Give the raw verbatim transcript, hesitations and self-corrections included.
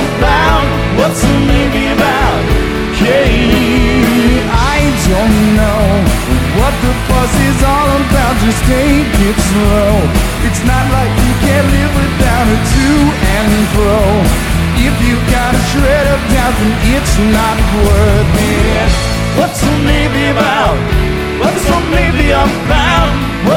about? What's so maybe about? Hey, I don't know what the fuss is all about. Just take it slow. It's not like you can't live without a to and fro. If you got a shred of doubt, then it's not worth it. What's so maybe about? What's so maybe about?